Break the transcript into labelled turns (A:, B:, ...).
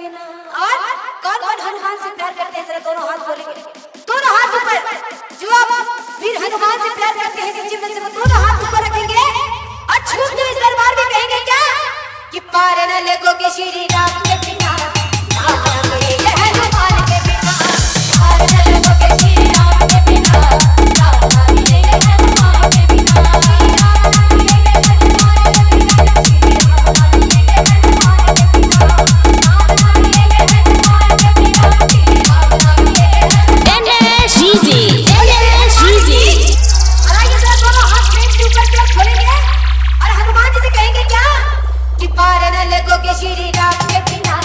A: बिना। और कौन कौन हनुमान से प्यार करते हैं, जरा दोनों हाथ बोलेंगे, दोनों हाथ ऊपर। जो आप वीर हनुमान से प्यार करते हैं सच्ची मन से, वो दोनों हाथ ऊपर रखेंगे और झूमते इस दरबार में कहेंगे क्या कि पार न लगोगे श्री राम के बिना, हनुमान के बिना। पार न लगोगे श्री राम के बिना, हनुमान के बिना। पार न लगोगे श्री राम के बिना,